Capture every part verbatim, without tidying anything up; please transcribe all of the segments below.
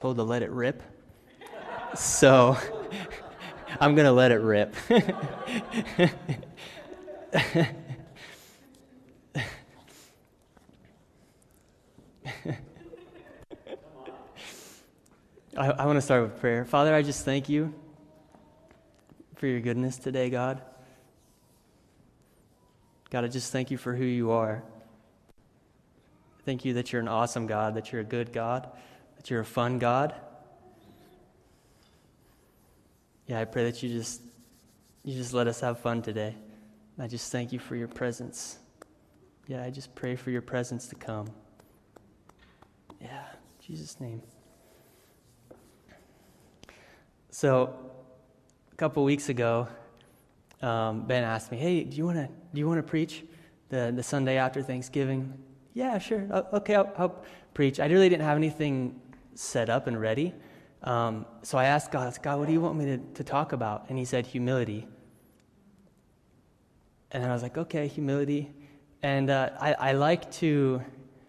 told to let it rip. So I'm going to let it rip. I, I want to start with prayer. Father, I just thank you for your goodness today, God. God, I just thank you for who you are. Thank you that you're an awesome God, that you're a good God, that you're a fun God. Yeah, I pray that you just you just let us have fun today. I just thank you for your presence. Yeah, I just pray for your presence to come. Yeah, in Jesus' name. So, a couple weeks ago, um, Ben asked me, "Hey, do you want to do you want to preach the the Sunday after Thanksgiving?" Yeah, sure. Okay, I'll, I'll preach. I really didn't have anything set up and ready. Um, so I asked God, God, what do you want me to, to talk about? And he said, humility. And I was like, okay, humility. And uh, I, I like to,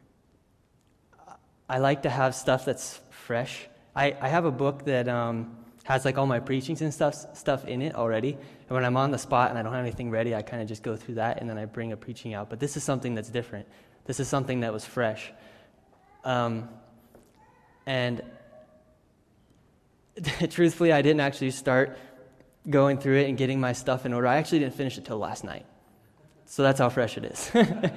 I like to have stuff that's fresh. I, I have a book that um, has like all my preachings and stuff stuff in it already. And when I'm on the spot and I don't have anything ready, I kind of just go through that and then I bring a preaching out. But this is something that's different. This is something that was fresh. Um, and truthfully, I didn't actually start going through it and getting my stuff in order. I actually didn't finish it till last night. So that's how fresh it is.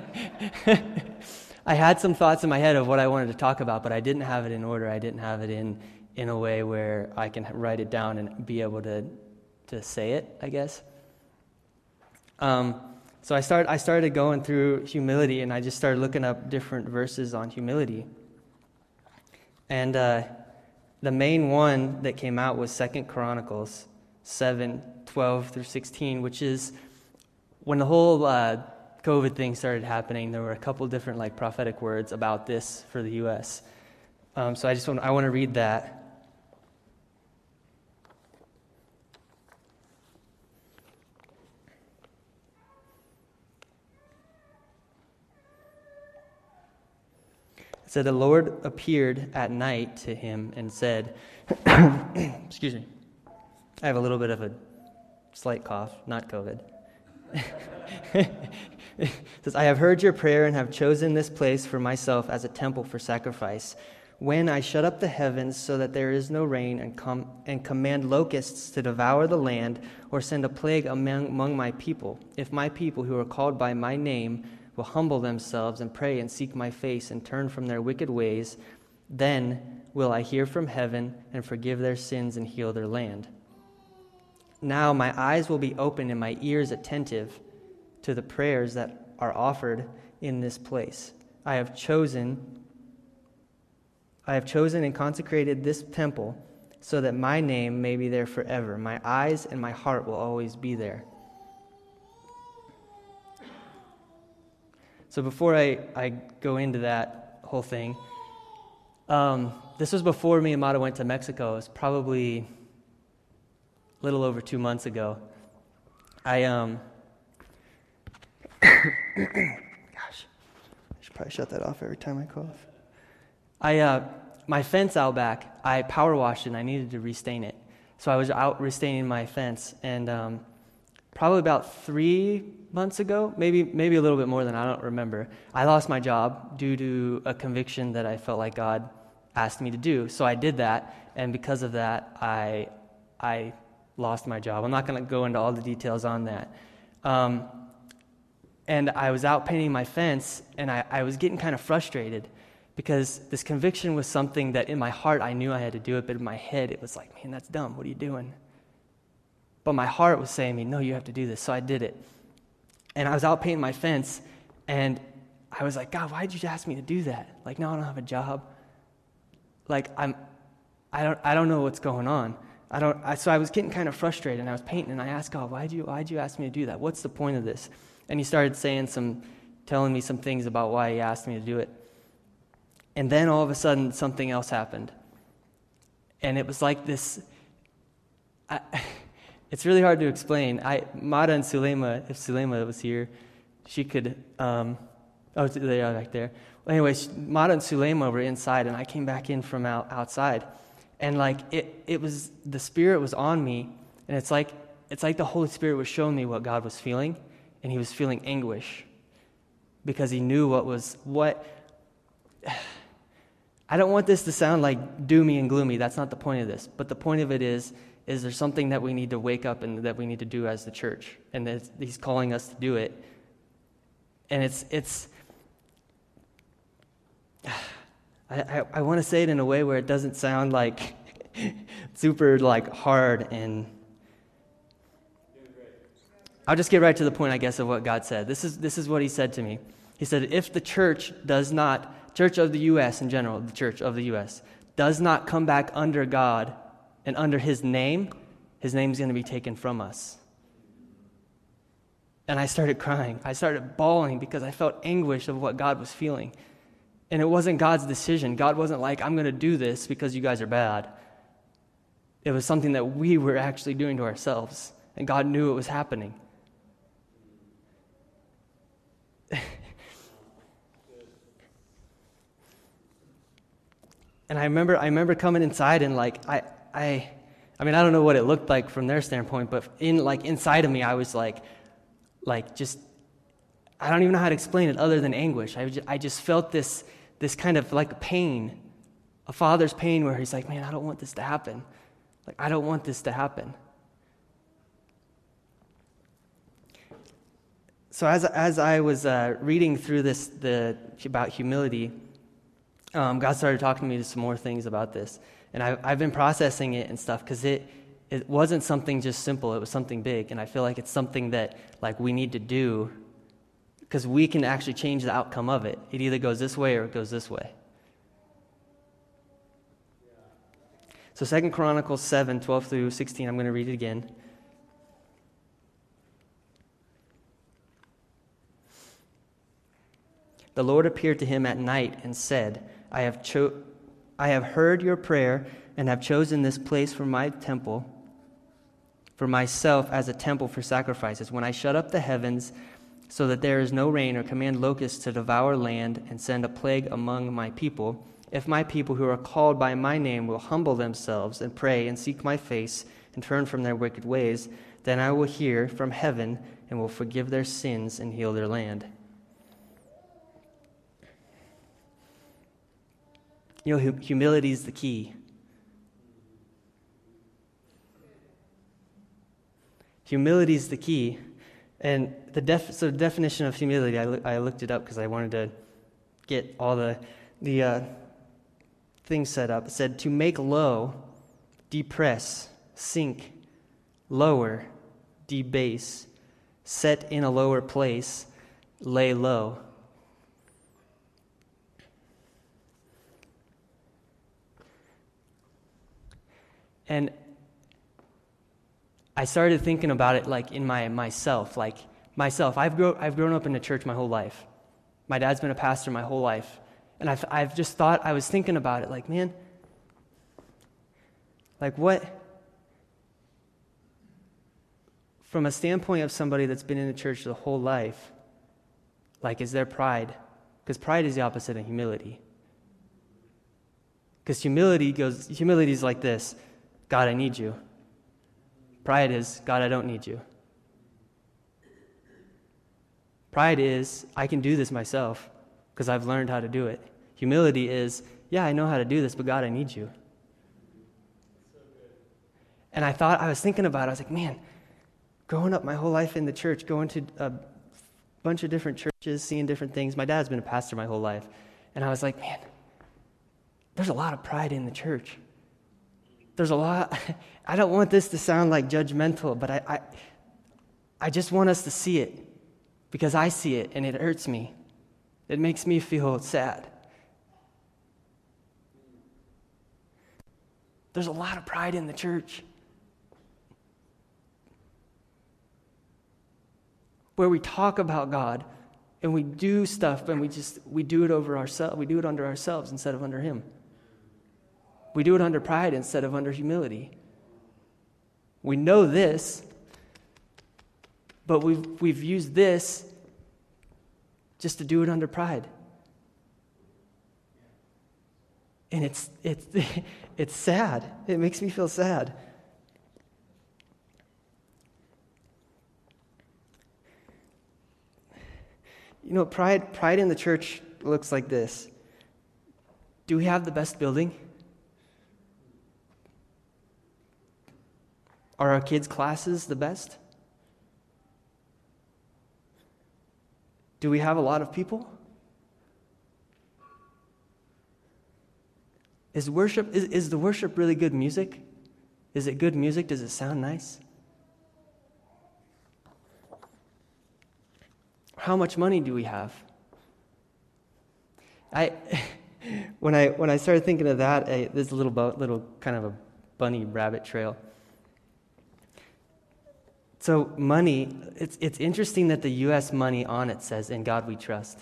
I had some thoughts in my head of what I wanted to talk about, but I didn't have it in order. I didn't have it in, in a way where I can write it down and be able to to say it, I guess. Um, so I start I started going through humility, and I just started looking up different verses on humility. And uh, the main one that came out was Second Chronicles seven, twelve through sixteen, which is when the whole uh, COVID thing started happening. There were a couple different like prophetic words about this for the U S Um, so I just want I want to read that. It said, the Lord appeared at night to him and said, excuse me, I have a little bit of a slight cough, not COVID. It says, I have heard your prayer and have chosen this place for myself as a temple for sacrifice. When I shut up the heavens so that there is no rain and, com- and command locusts to devour the land or send a plague among, among my people, if my people who are called by my name will humble themselves and pray and seek my face and turn from their wicked ways, then will I hear from heaven and forgive their sins and heal their land. Now my eyes will be open and my ears attentive to the prayers that are offered in this place. I have chosen, I have chosen and consecrated this temple so that my name may be there forever. My eyes and my heart will always be there. So before I, I go into that whole thing, um, this was before me and Mata went to Mexico. It was probably a little over two months ago. I, um, gosh, I should probably shut that off every time I cough. I, uh, my fence out back, I power washed it and I needed to restain it. So I was out restaining my fence, and um, probably about three months ago, maybe maybe a little bit more than I don't remember, I lost my job due to a conviction that I felt like God asked me to do. So I did that, and because of that, I I lost my job. I'm not going to go into all the details on that. Um, and I was out painting my fence, and I, I was getting kind of frustrated because this conviction was something that in my heart I knew I had to do it, but in my head it was like, man, that's dumb. What are you doing? But my heart was saying to me, no, you have to do this. So I did it. And I was out painting my fence, and I was like, God, why did you ask me to do that? Like, no, I don't have a job. Like, I'm, I don't, I don't know what's going on. I don't. I, so I was getting kind of frustrated, and I was painting, and I asked God, why did you, why did you ask me to do that? What's the point of this? And he started saying some, telling me some things about why he asked me to do it. And then all of a sudden, something else happened, and it was like this. I, It's really hard to explain. I Mata and Sulema, if Sulema was here, she could, um, oh, they are back there. Well, anyways, Mata and Sulema were inside, and I came back in from out, outside. And like it, it was, the Spirit was on me, and it's like, it's like the Holy Spirit was showing me what God was feeling, and he was feeling anguish because he knew what was, what, I don't want this to sound like doomy and gloomy. That's not the point of this. But the point of it is, is there something that we need to wake up and that we need to do as the church, and that he's calling us to do it. And it's, it's, I, I, I want to say it in a way where it doesn't sound like super like hard, and I'll just get right to the point, I guess, of what God said. This is this is what he said to me. He said, if the church does not, church of the U S in general, the church of the U S, does not come back under God and under his name, his name's going to be taken from us. And I started crying. I started bawling because I felt anguish of what God was feeling. And it wasn't God's decision. God wasn't like, I'm going to do this because you guys are bad. It was something that we were actually doing to ourselves. And God knew it was happening. And I remember I remember coming inside and like I I I mean I don't know what it looked like from their standpoint, but in like inside of me I was like like just I don't even know how to explain it other than anguish. I just, I just felt this this kind of like pain, a father's pain where he's like, man, I don't want this to happen. Like I don't want this to happen. So as as I was uh, reading through this the about humility, um, God started talking to me to some more things about this, and I, I've been processing it and stuff because it it wasn't something just simple; it was something big, and I feel like it's something that like we need to do because we can actually change the outcome of it. It either goes this way or it goes this way. So Second Chronicles seven, twelve through sixteen, I'm going to read it again. The Lord appeared to him at night and said, I have cho- I have heard your prayer and have chosen this place for my temple, for myself as a temple for sacrifices. When I shut up the heavens so that there is no rain, or command locusts to devour land and send a plague among my people, if my people who are called by my name will humble themselves and pray and seek my face and turn from their wicked ways, then I will hear from heaven and will forgive their sins and heal their land. You know, humility is the key. Humility is the key. And the def- so the definition of humility, I, lo- I looked it up because I wanted to get all the, the uh, things set up. It said to make low, depress, sink, lower, debase, set in a lower place, lay low. And I started thinking about it like in my myself, like myself. I've grown I've grown up in the church my whole life. My dad's been a pastor my whole life, and I've I've just thought I was thinking about it, like man, like what? From a standpoint of somebody that's been in the church the whole life, like is there pride? Because pride is the opposite of humility. Because humility goes humility is like this. God, I need you. Pride is, God, I don't need you. Pride is, I can do this myself because I've learned how to do it. Humility is, yeah, I know how to do this, but God, I need you. And I thought, I was thinking about it, I was like, man, growing up my whole life in the church, going to a bunch of different churches, seeing different things. My dad's been a pastor my whole life. And I was like, man, there's a lot of pride in the church. There's a lot, I don't want this to sound like judgmental, but I, I I just want us to see it because I see it and it hurts me. It makes me feel sad. There's a lot of pride in the church. Where we talk about God and we do stuff and we just, we do it over ourselves, we do it under ourselves instead of under Him. We do it under pride instead of under humility. We know this, but we've, we've used this just to do it under pride. And it's it's it's sad. It makes me feel sad. You know, pride pride in the church looks like this. Do we have the best building? Are our kids' classes the best? Do we have a lot of people? Is worship is, is the worship really good music? Is it good music? Does it sound nice? How much money do we have? I when I when I started thinking of that, I, there's a little little kind of a bunny rabbit trail. So money, it's it's interesting that the U S money on it says, "In God we trust."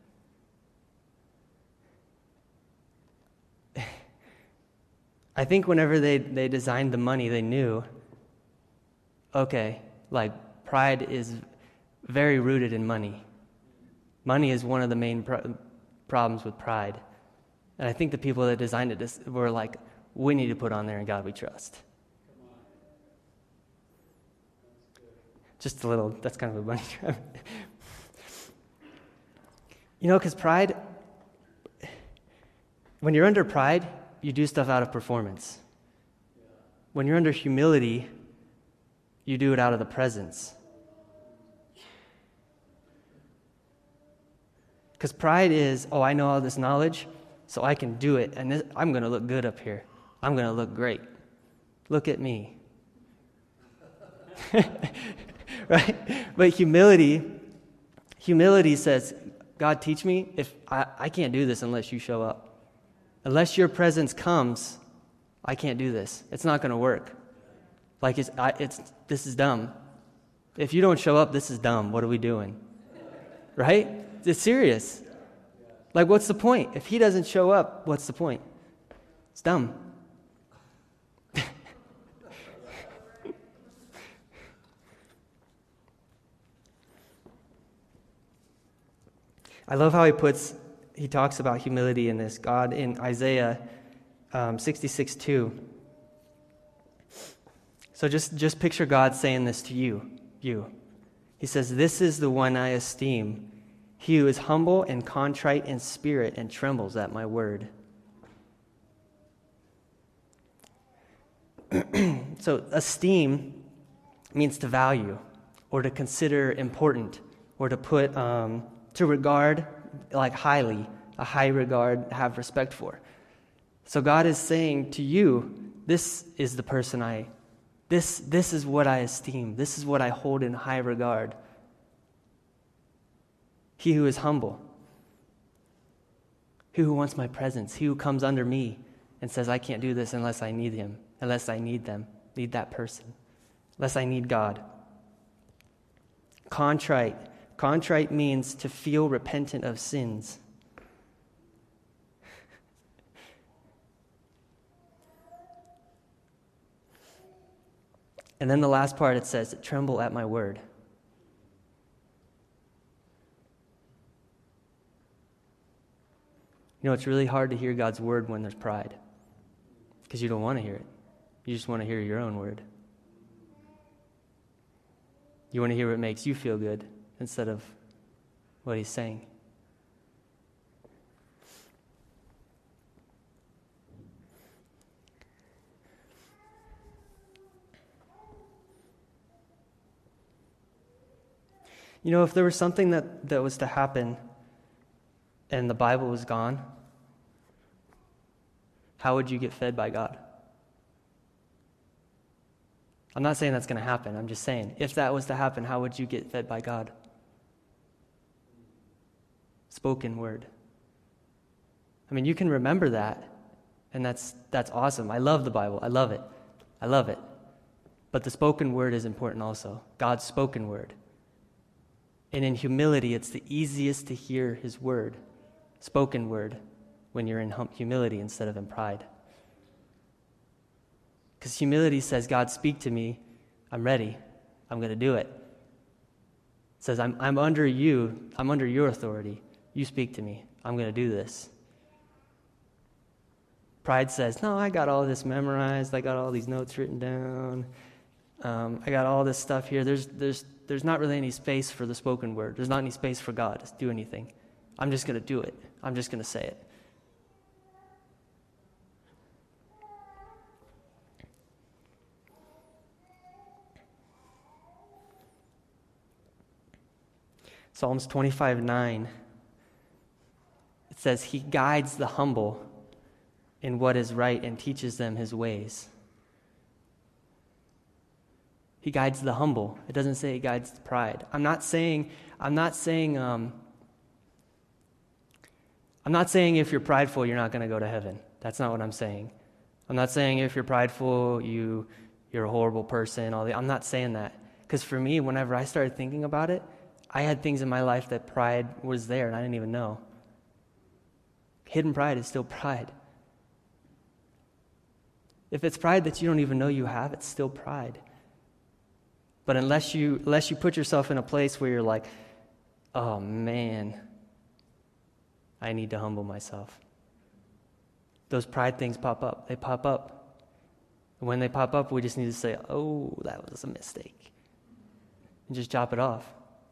I think whenever they, they designed the money, they knew, okay, like pride is very rooted in money. Money is one of the main pro- problems with pride. And I think the people that designed it were like, we need to put on there, "In God we trust." Just a little, that's kind of a bunny trap. You know, because pride, when you're under pride, you do stuff out of performance. When you're under humility, you do it out of the presence. Because pride is, oh, I know all this knowledge, so I can do it, and this, I'm going to look good up here. I'm going to look great. Look at me. Right? But humility, humility says, God, teach me. If I, I can't do this unless you show up. Unless your presence comes, I can't do this. It's not going to work. Like it's, I, it's, this is dumb. If you don't show up, this is dumb. What are we doing? Right? It's serious. Like, what's the point? If he doesn't show up, what's the point? It's dumb. I love how he puts, he talks about humility in this. God in Isaiah um, sixty-six two. So just, just picture God saying this to you, you. He says, "This is the one I esteem, he who is humble and contrite in spirit and trembles at my word." So esteem means to value or to consider important or to put, um, to regard like highly, a high regard, have respect for. So God is saying to you, this is the person I, this, this is what I esteem. This is what I hold in high regard. He who is humble. He who wants my presence. He who comes under me and says, I can't do this unless I need him, unless I need them, need that person, unless I need God. Contrite. Contrite means to feel repentant of sins. And then the last part, it says, tremble at my word. You know, it's really hard to hear God's word when there's pride, because you don't want to hear it. You just want to hear your own word. You want to hear what makes you feel good instead of what he's saying. You know, if there was something that, that was to happen and the Bible was gone, how would you get fed by God? I'm not saying that's going to happen. I'm just saying, if that was to happen, how would you get fed by God? Spoken word. I mean, you can remember that, and that's that's awesome. I love the Bible. I love it. I love it. But the spoken word is important also. God's spoken word. And in humility, it's the easiest to hear his word, spoken word, when you're in hum- humility instead of in pride. Because humility says, God, speak to me. I'm ready. I'm going to do it. It says, I'm, I'm under you. I'm under your authority. You speak to me. I'm going to do this. Pride says, no, I got all this memorized. I got all these notes written down. Um, I got all this stuff here. There's, there's, there's not really any space for the spoken word. There's not any space for God to do anything. I'm just going to do it. I'm just going to say it. Psalms twenty-five nine, it says, he guides the humble in what is right and teaches them his ways. He guides the humble. It doesn't say he guides the pride. I'm not saying, I'm not saying, um, I'm not saying if you're prideful, you're not going to go to heaven. That's not what I'm saying. I'm not saying if you're prideful, you, you're a horrible person. All the, I'm not saying that. Because for me, whenever I started thinking about it, I had things in my life that pride was there and I didn't even know. Hidden pride is still pride. If it's pride that you don't even know you have, it's still pride. But unless you unless you put yourself in a place where you're like, oh man, I need to humble myself. Those pride things pop up. They pop up. And when they pop up, we just need to say, oh, that was a mistake. And just chop it off.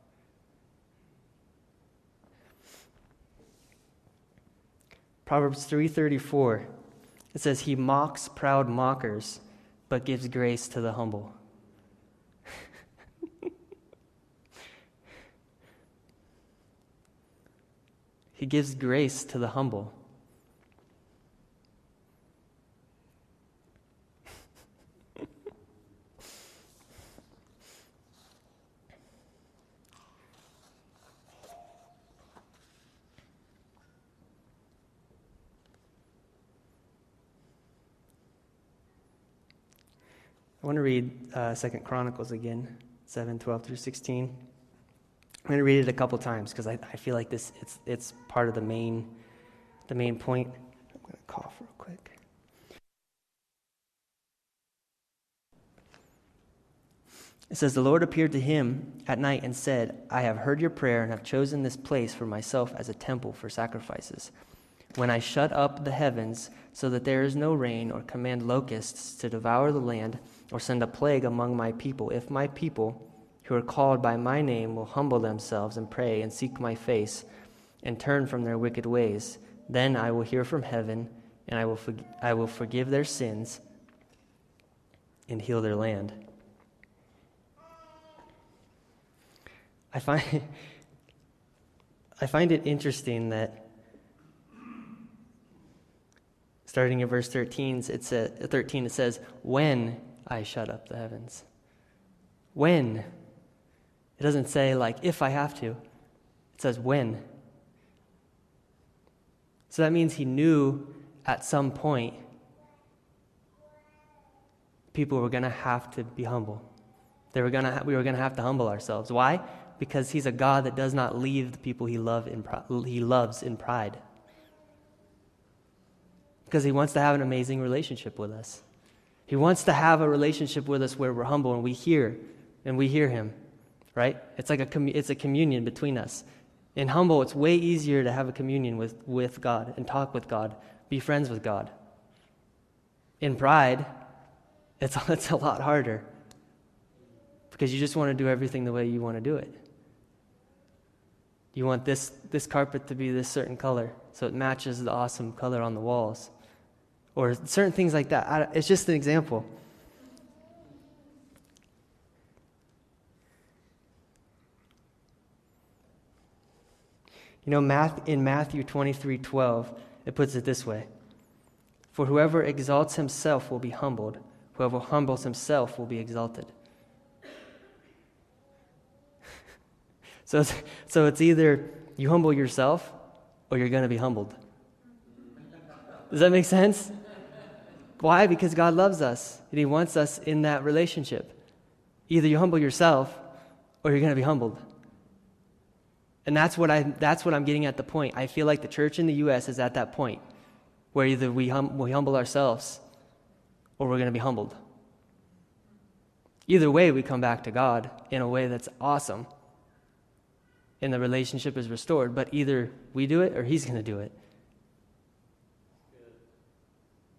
Proverbs three thirty-four, it says, he mocks proud mockers, but gives grace to the humble. He gives grace to the humble. I want to read uh, Second Chronicles again, seven, twelve through sixteen. I'm going to read it a couple times because I, I feel like this it's it's part of the main the main point. I'm going to cough real quick. It says, the Lord appeared to him at night and said, I have heard your prayer and have chosen this place for myself as a temple for sacrifices. When I shut up the heavens so that there is no rain, or command locusts to devour the land, or send a plague among my people, if my people who are called by my name will humble themselves and pray and seek my face and turn from their wicked ways, then I will hear from heaven and I will for- I will forgive their sins and heal their land. I find I find it interesting that starting in verse thirteen, it says, thirteen, it says, when I shut up the heavens. When. It doesn't say, like, if I have to. It says, when. So that means he knew at some point people were going to have to be humble. They were going to. Ha- we were going to have to humble ourselves. Why? Because he's a God that does not leave the people he, love in pri- he loves in pride. Because he wants to have an amazing relationship with us. He wants to have a relationship with us where we're humble and we hear, and we hear him, right? It's like a com- it's a communion between us. In humble, it's way easier to have a communion with, with God and talk with God, be friends with God. In pride, it's it's a lot harder because you just want to do everything the way you want to do it. You want this this carpet to be this certain color so it matches the awesome color on the walls. Or certain things like that. I, it's just an example. You know, math, in Matthew twenty-three twelve, it puts it this way. For whoever exalts himself will be humbled. Whoever humbles himself will be exalted. so, it's, so it's either you humble yourself or you're going to be humbled. Does that make sense? Why? Because God loves us, and he wants us in that relationship. Either you humble yourself, or you're going to be humbled. And that's what, I, that's what I'm getting at the point. I feel like the church in the U S is at that point, where either we, hum, we humble ourselves, or we're going to be humbled. Either way, we come back to God in a way that's awesome, and the relationship is restored. But either we do it, or he's going to do it.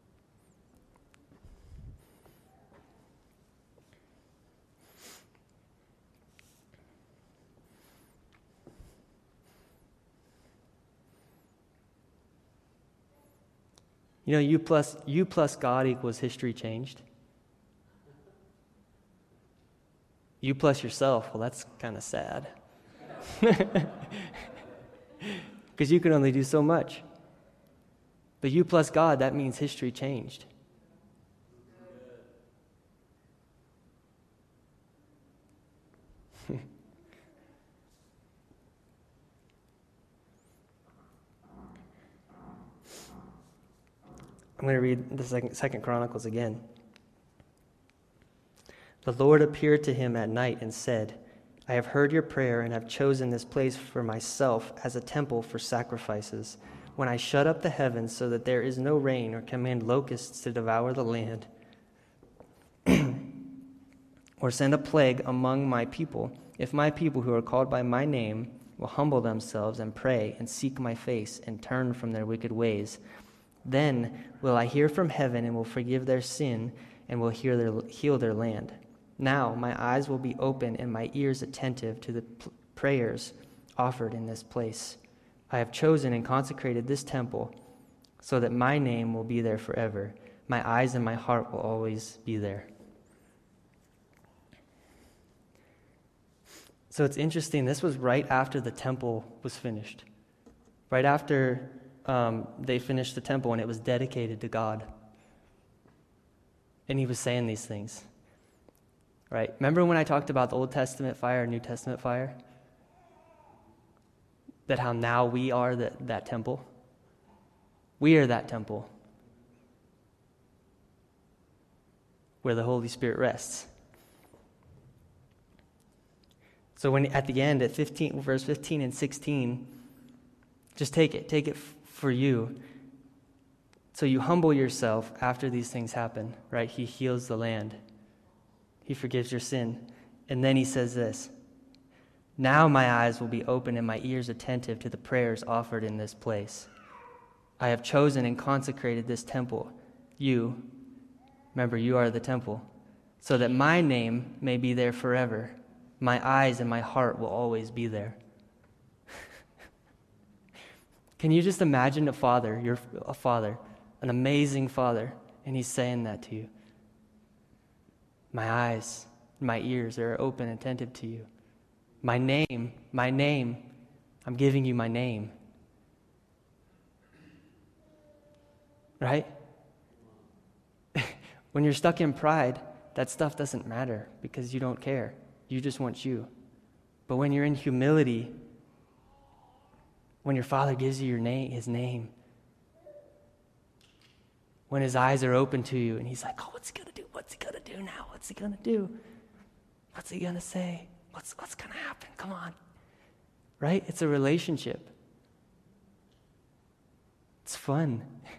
You know, you plus you plus God equals history changed. You plus yourself, well, that's kind of sad. Because you can only do so much. But you plus God, that means history changed. I'm going to read the second, second Chronicles again. The Lord appeared to him at night and said, I have heard your prayer and have chosen this place for myself as a temple for sacrifices. When I shut up the heavens so that there is no rain or command locusts to devour the land, or send a plague among my people, if my people who are called by my name will humble themselves and pray and seek my face and turn from their wicked ways, then will I hear from heaven and will forgive their sin and will hear their, heal their land. Now my eyes will be open and my ears attentive to the p- prayers offered in this place. I have chosen and consecrated this temple so that my name will be there forever. My eyes and my heart will always be there. So it's interesting, this was right after the temple was finished. Right after um, they finished the temple and it was dedicated to God. And he was saying these things. Right? Remember when I talked about the Old Testament fire, New Testament fire? That how now we are that, that temple? We are that temple where the Holy Spirit rests. So when at the end, at fifteen, verse fifteen and sixteen, just take it. Take it f- for you. So you humble yourself after these things happen, right? He heals the land. He forgives your sin. And then he says this, now my eyes will be open and my ears attentive to the prayers offered in this place. I have chosen and consecrated this temple. You, remember, you are the temple, so that my name may be there forever. My eyes and my heart will always be there. Can you just imagine a father, you're a father, an amazing father, and he's saying that to you? My eyes, my ears are open and attentive to you. My name, my name, I'm giving you my name. Right? When you're stuck in pride, that stuff doesn't matter because you don't care. You just want you. But when you're in humility, when your Father gives you your name, his name, when his eyes are open to you and he's like, oh, what's he going to do? What's he going to do now? What's he going to do? What's he going to say? What's, what's going to happen? Come on. Right? It's a relationship. It's fun.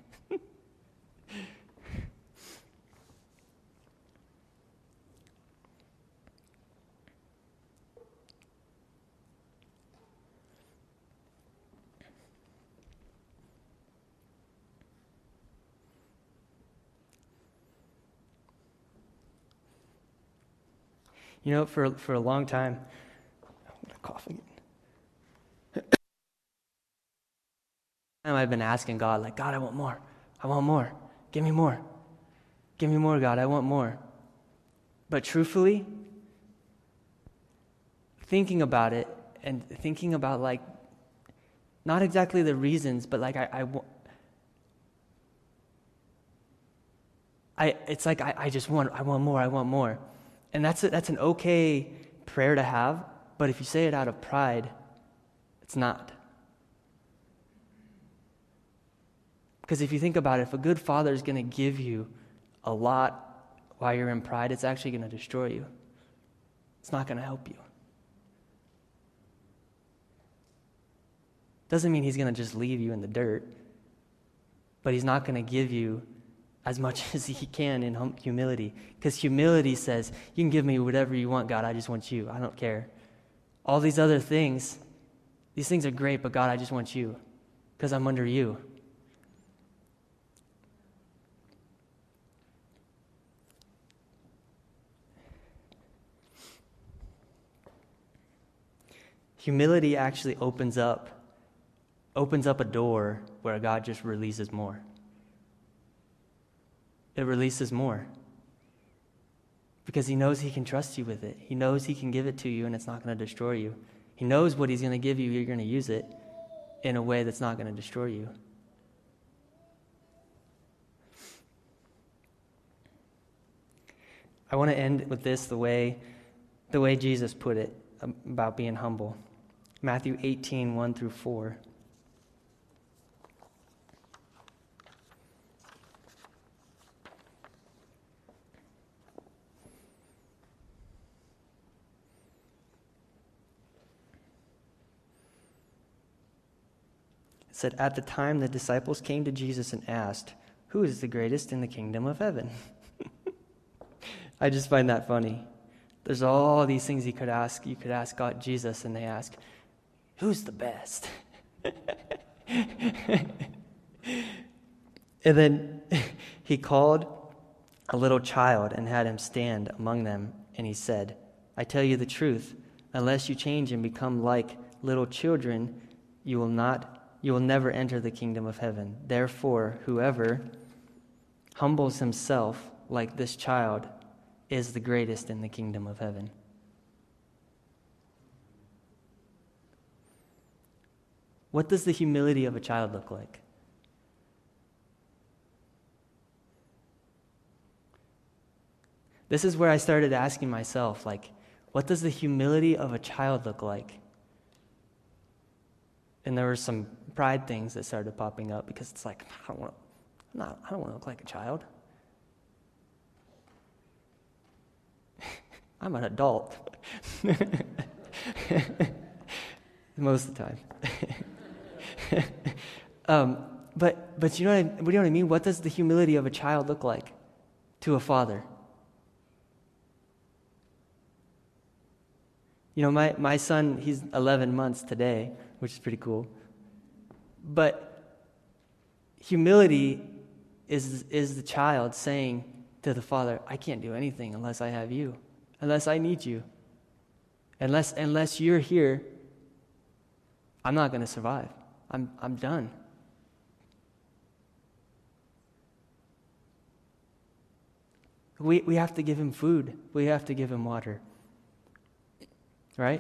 You know, for for a long time, I'm going to cough again. I've been asking God, like, God, I want more. I want more. Give me more. Give me more, God. I want more. But truthfully, thinking about it and thinking about, like, not exactly the reasons, but, like, I, I, I it's like I, I just want, I want more, I want more. And that's a, that's an okay prayer to have, but if you say it out of pride, it's not. Because if you think about it, if a good father is going to give you a lot while you're in pride, it's actually going to destroy you. It's not going to help you. Doesn't mean he's going to just leave you in the dirt, but he's not going to give you as much as he can in hum- humility. Because humility says, you can give me whatever you want, God, I just want you. I don't care. All these other things, these things are great, but God, I just want you because I'm under you. Humility actually opens up, opens up a door where God just releases more. it releases more. Because he knows he can trust you with it. He knows he can give it to you and it's not going to destroy you. He knows what he's going to give you, you're going to use it in a way that's not going to destroy you. I want to end with this the way, the way Jesus put it about being humble. Matthew eighteen, one through four. It said, "At the time the disciples came to Jesus and asked, 'Who is the greatest in the kingdom of heaven?'" I just find that funny. There's all these things you could ask. You could ask God, Jesus, and they ask, "Who's the best?" And then he called a little child and had him stand among them, and he said, "I tell you the truth, unless you change and become like little children, you will not you will never enter the kingdom of heaven. Therefore, whoever humbles himself like this child is the greatest in the kingdom of heaven." What does the humility of a child look like? This is where I started asking myself, like, what does the humility of a child look like? And there were some pride things that started popping up because it's like, I don't want, I'm not, I don't want to look like a child. I'm an adult. Most of the time. um, but but you know what I, what do you know what I mean? What does the humility of a child look like to a father? You know, my, my son, he's eleven months today, which is pretty cool. But humility is is the child saying to the father, "I can't do anything unless I have you, unless I need you. Unless unless you're here, I'm not going to survive. I'm I'm done." We we have to give him food. We have to give him water. Right?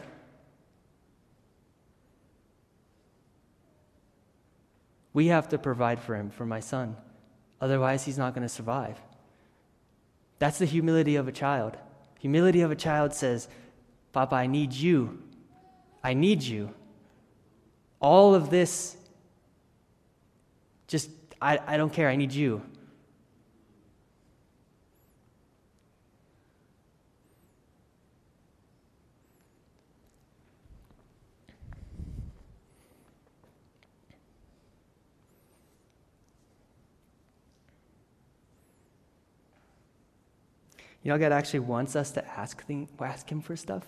We have to provide for him, for my son. Otherwise, he's not going to survive. That's the humility of a child. Humility of a child says, "Papa, I need you. I need you. All of this, just, I, I don't care. I need you." You know, God actually wants us to ask, thing, ask him for stuff.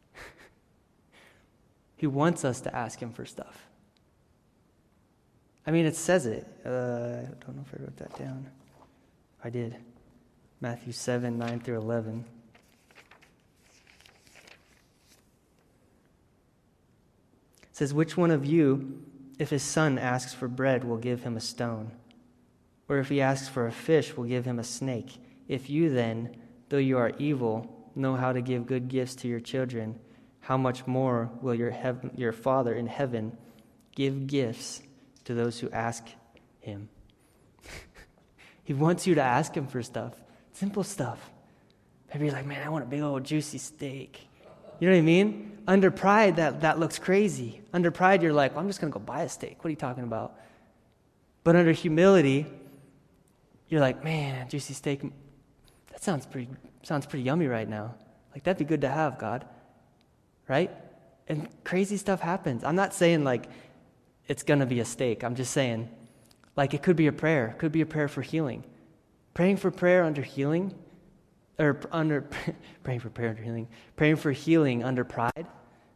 He wants us to ask him for stuff. I mean, it says it. Uh, I don't know if I wrote that down. I did. Matthew seven, nine through eleven. It says, "Which one of you, if his son asks for bread, will give him a stone? Or if he asks for a fish, will give him a snake? If you then, though you are evil, know how to give good gifts to your children, how much more will your heaven, your Father in heaven give gifts to those who ask him?" He wants you to ask him for stuff. Simple stuff. Maybe you're like, "Man, I want a big old juicy steak." You know what I mean? Under pride, that, that looks crazy. Under pride, you're like, well, "I'm just going to go buy a steak. What are you talking about?" But under humility, you're like, "Man, juicy steak, that sounds pretty sounds pretty yummy right now. Like, that'd be good to have, God." Right? And crazy stuff happens. I'm not saying, like, it's going to be a steak. I'm just saying, like, it could be a prayer. It could be a prayer for healing. Praying for prayer under healing, or under, praying for prayer under healing, praying for healing under pride.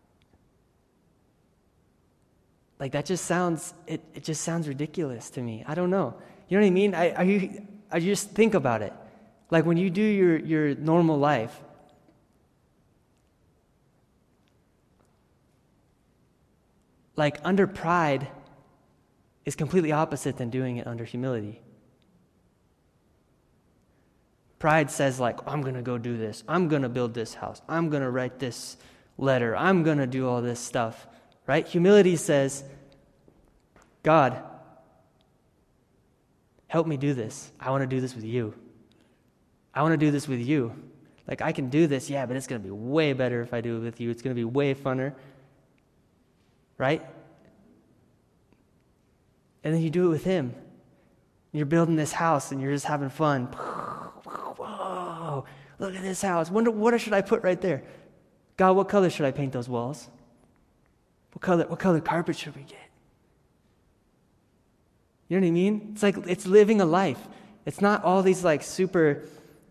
Like, that just sounds, it, it just sounds ridiculous to me. I don't know. You know what I mean? I, I, you, I just think about it. Like, when you do your, your normal life, like, under pride is completely opposite than doing it under humility. Pride says like, I'm going to go do this. I'm going to build this house. I'm going to write this letter. I'm going to do all this stuff, right? Humility says, God, help me do this. I want to do this with you. I want to do this with you. Like, I can do this, yeah, but it's going to be way better if I do it with you. It's going to be way funner, right? And then you do it with him. You're building this house, and you're just having fun. Whoa, look at this house. Wonder, what should I put right there? God, what color should I paint those walls? What color, what color carpet should we get? You know what I mean? It's like, it's living a life. It's not all these like super...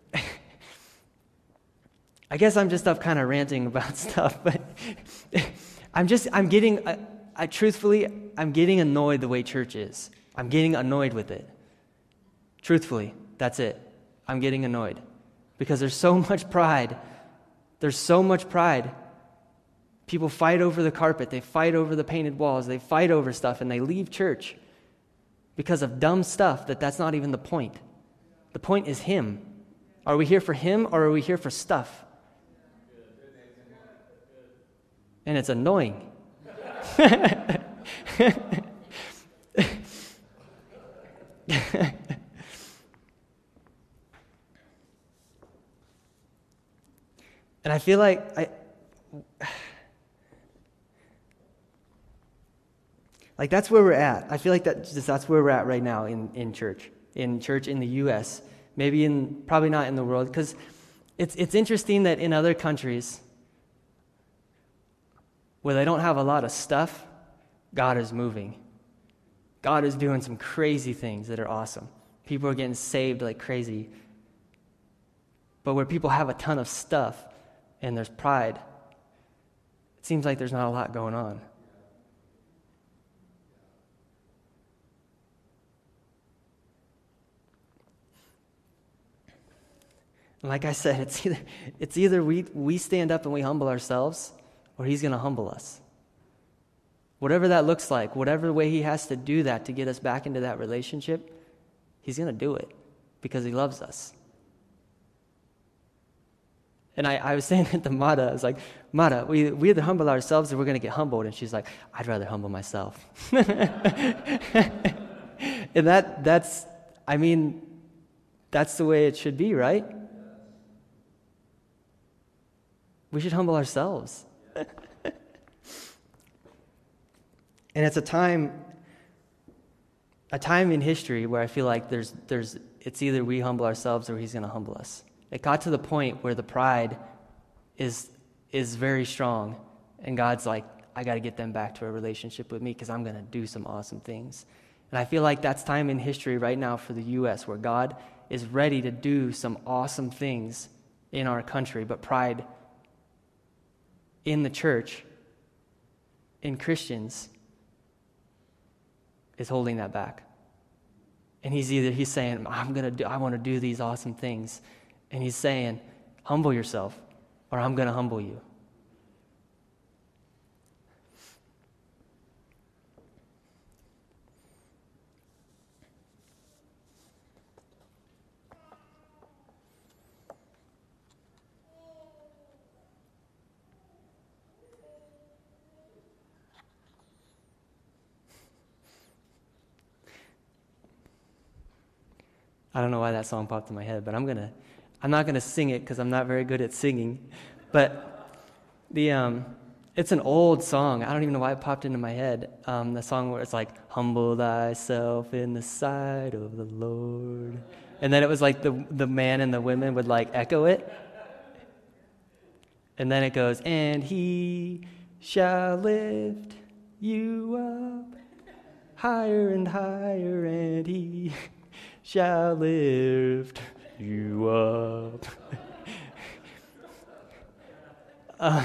I guess I'm just up kind of ranting about stuff, but I'm just, I'm getting, I, I truthfully, I'm getting annoyed the way church is. I'm getting annoyed with it. Truthfully, that's it. I'm getting annoyed because there's so much pride. There's so much pride. People fight over the carpet. They fight over the painted walls. They fight over stuff, and they leave church because of dumb stuff that that's not even the point. The point is him. Are we here for him, or are we here for stuff? And it's annoying. And I feel like I like that's where we're at. I feel like that just, that's where we're at right now in, in church. In church in the U S. Maybe in probably not in the world, because it's it's interesting that in other countries where they don't have a lot of stuff, God is moving. God is doing some crazy things that are awesome. People are getting saved like crazy. But where people have a ton of stuff and there's pride, it seems like there's not a lot going on. And like I said, it's either it's either we we stand up and we humble ourselves, or he's going to humble us. Whatever that looks like, whatever way he has to do that to get us back into that relationship, he's going to do it because he loves us. And I, I was saying it to Mata, I was like, Mata, we, we either humble ourselves or we're going to get humbled. And she's like, I'd rather humble myself. And that that's, I mean, that's the way it should be, right? We should humble ourselves. And it's a time, a time in history where I feel like there's, there's, it's either we humble ourselves or he's going to humble us. It got to the point where the pride is is very strong, and God's like, I got to get them back to a relationship with me because I'm going to do some awesome things. And I feel like that's time in history right now for the U S where God is ready to do some awesome things in our country, but pride in the church, in Christians, is holding that back. And he's either, he's saying, I'm going to do, I want to do these awesome things. And he's saying, humble yourself, or I'm going to humble you. I don't know why that song popped in my head, but I'm gonna, I'm not gonna sing it because I'm not very good at singing. But the, um, it's an old song. I don't even know why it popped into my head. Um, the song where it's like, "Humble thyself in the sight of the Lord," and then it was like the the man and the women would like echo it, and then it goes, "And he shall lift you up higher and higher, and he shall lift you up." uh,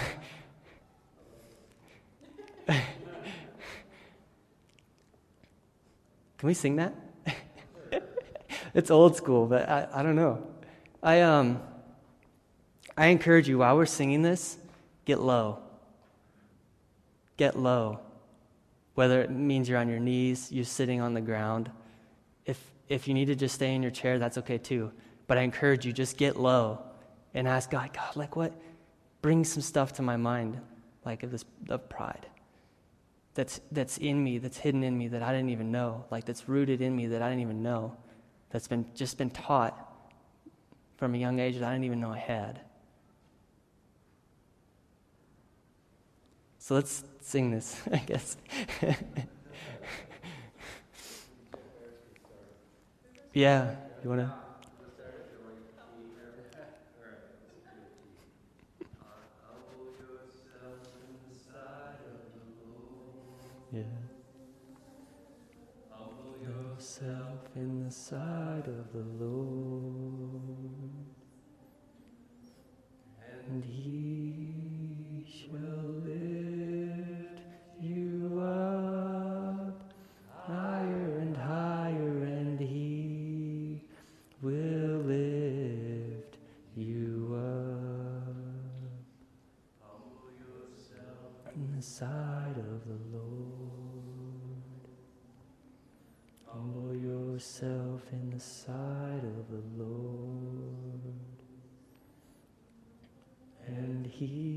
Can we sing that? It's old school, but I, I don't know. I um I encourage you, while we're singing this, get low. Get low. Whether it means you're on your knees, you're sitting on the ground. If if you need to just stay in your chair, that's okay too. But I encourage you, just get low and ask God, God, like what? Bring some stuff to my mind, like of this of pride. That's that's in me, that's hidden in me that I didn't even know, like that's rooted in me that I didn't even know, that's been just been taught from a young age that I didn't even know I had. So let's sing this, I guess. Yeah, you want to? Yeah. Humble yourself in the sight of the Lord, and He shall lift you up higher and higher, and He will lift you up. Humble yourself in the sight of the Lord. Humble yourself in the sight of the Lord, and He